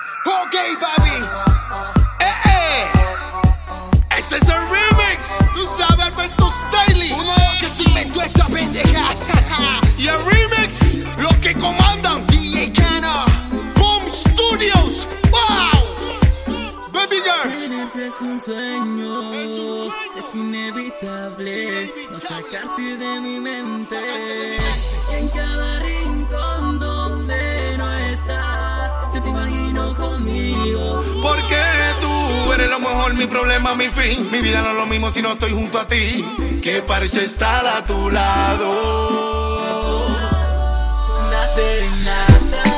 Ok, papi. Ese es el remix. Tú sabes, Alberto Styling. Uno que se inventó esta pendeja. Y el remix, los que comandan. DJ Cano, Boom Studios. Wow. Baby girl. Tenerte es un sueño, es inevitable no sacarte de mi mente. En cada rincón donde no estás, yo te imagino conmigo. Porque tú eres lo mejor, mi problema, mi fin. Mi vida no es lo mismo si no estoy junto a ti. Que parece estar a tu lado. Una serenata.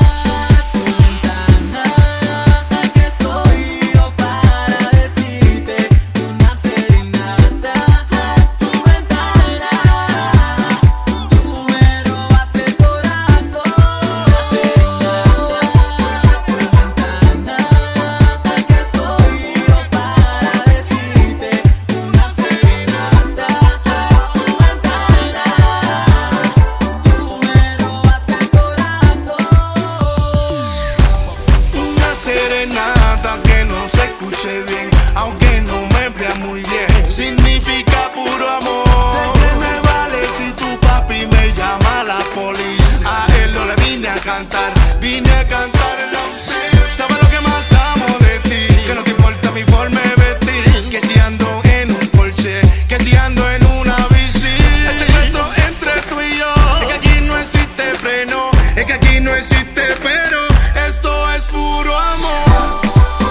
Serenata que no se escuche bien, aunque no me vea muy bien, significa puro amor. ¿De qué me vale si tu papi me llama a la poli? A él no le vine a cantar, vine a cantar el usted. ¿Sabes lo que más amo de ti? Que no te importa mi forma de vestir, que si ando en un Porsche, que si ando en una bici. El secreto entre tú y yo es que aquí no existe freno, es que aquí no existe pero. Esto es puro amor.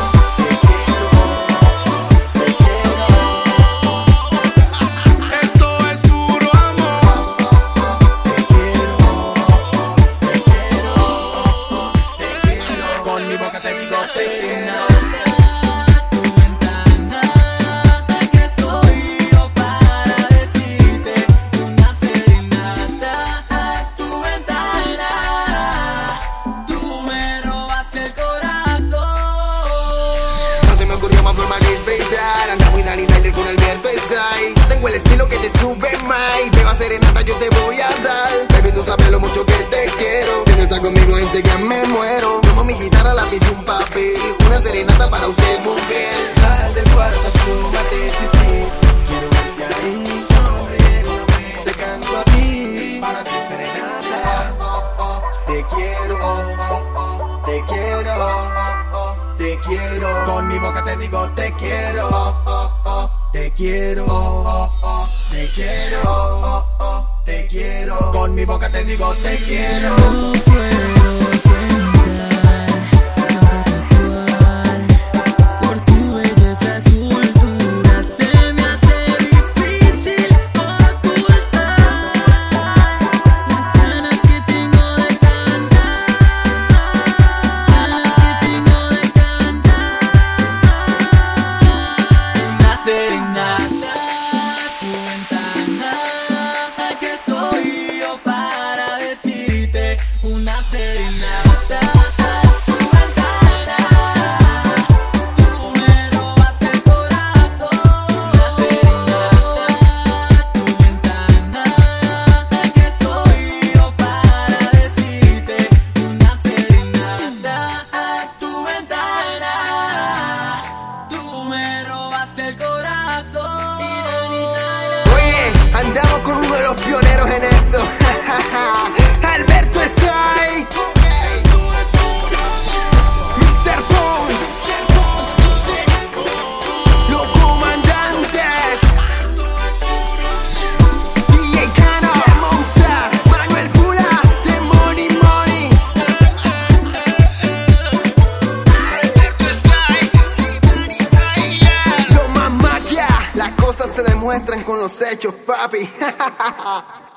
Esto es puro amor. Con mi boca te digo te quiero. Anda muy Dani Tyler con Alberto Style. Tengo el estilo que te sube, Mike. Beba serenata, yo te voy a dar. Baby, tú sabes lo mucho que te quiero. Si no estás conmigo, enseguida me muero. Tomo mi guitarra, lápiz y un papel. Una serenata para usted, mujer. Sal del cuarto, súmate si please. Quiero verte ahí, sonriéndome. Te canto a ti, para tu serenata. Te quiero, te quiero. Te quiero, con mi boca te digo te quiero, te quiero, te quiero, te quiero, con mi boca te digo te quiero. No puedo pensar, por tu belleza escultura se me hace difícil ocultar las ganas que tengo de cantar, serenata, tu ventana, aquí estoy yo para decirte una serenata, tu ventana, tú me robas el corazón. Una serenata, tu ventana, aquí estoy yo para decirte una serenata, tu ventana, tú me robas el corazón. Oye, andamos con uno de los pioneros en esto. Alberto Style, Mr. Bones, los comandantes, DJ Cano, Monza, Manuel Pula, The Money Money, Alberto Style, Dani Tyler. Lo más magia, las cosas se demuestran con los hechos, papi.